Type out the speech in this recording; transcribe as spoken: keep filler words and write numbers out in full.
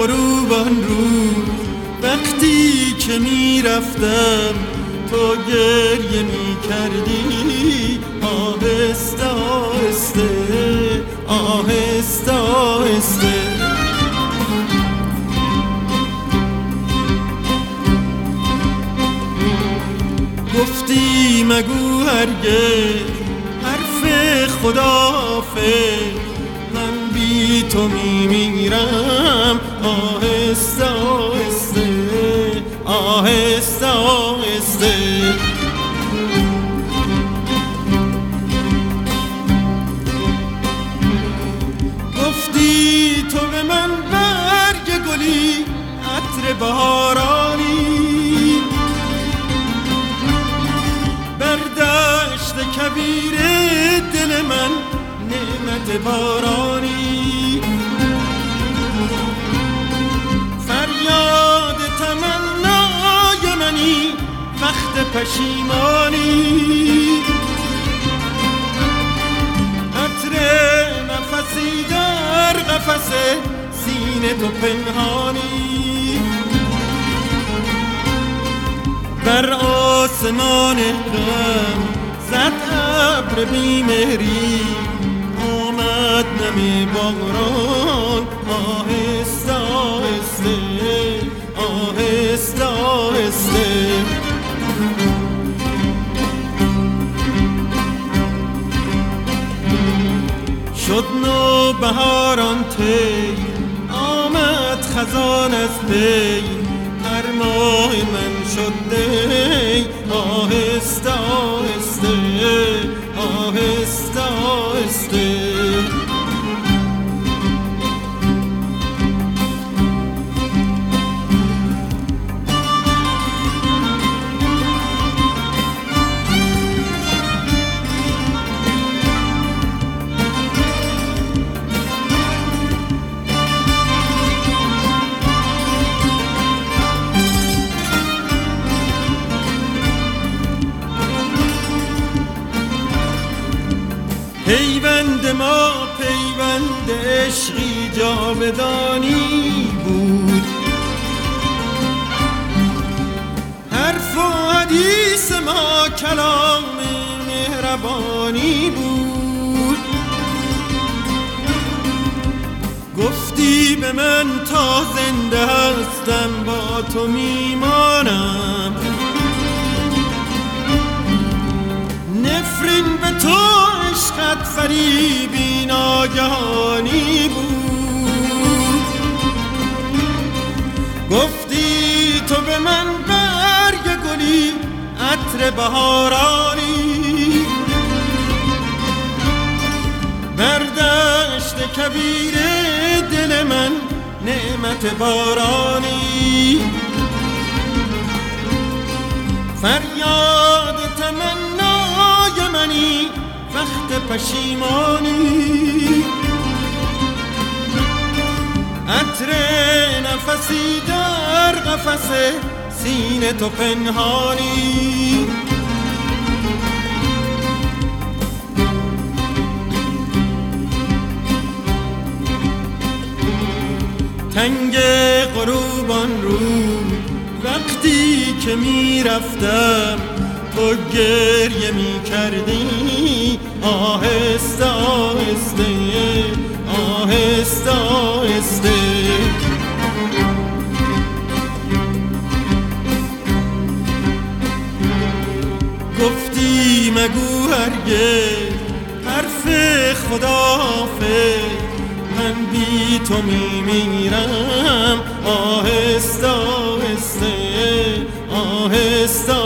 غروبان روز وقتی که می رفتم تو گریه می کردی، آهسته آهسته آهسته آهسته. گفتی مگو هرگز حرف خداحافظ، من بی تو می میرم، آهسته آهسته آهسته آهسته. گفتی تو به من برگ گلی عطر بهارانی، بر دشت کبیر دل من نعمت بارانی. فریاد تمنای منی وقت پشیمانی، عطر نفسی در قفس سینه تو پنهانی. بر آسمان غم زد ابر بیمهری، آمد نم باران، آهسته آهسته آهسته آهسته. شد نو بهاران تی، آمد خزان از پی، ارمای من شد دی، آهسته آهسته آهسته آهسته. پیوند ما پیوند عشقی جاودانی بود، حرف و حدیث ما کلام مهربانی بود. گفتی به من تا زنده هستم با تو میمانم، نفرین به تو عشقت فریبی ناگهانی بود. گفتی تو به من برگ گلی عطر بهارانی، بر دشت کبیر دل من نعمت بارانی. فریاد تمنای منی وقت پشیمانی، عطر نفسی در قفس سینه تو پنهانی. تنگ غروبان رو وقتی که می رفتم تو گریه می کردی، آهسته آهسته آهسته آهسته. گفتی مگو هرگز حرف خداحافظ، من بی تو می میرم، آهسته آهسته آهسته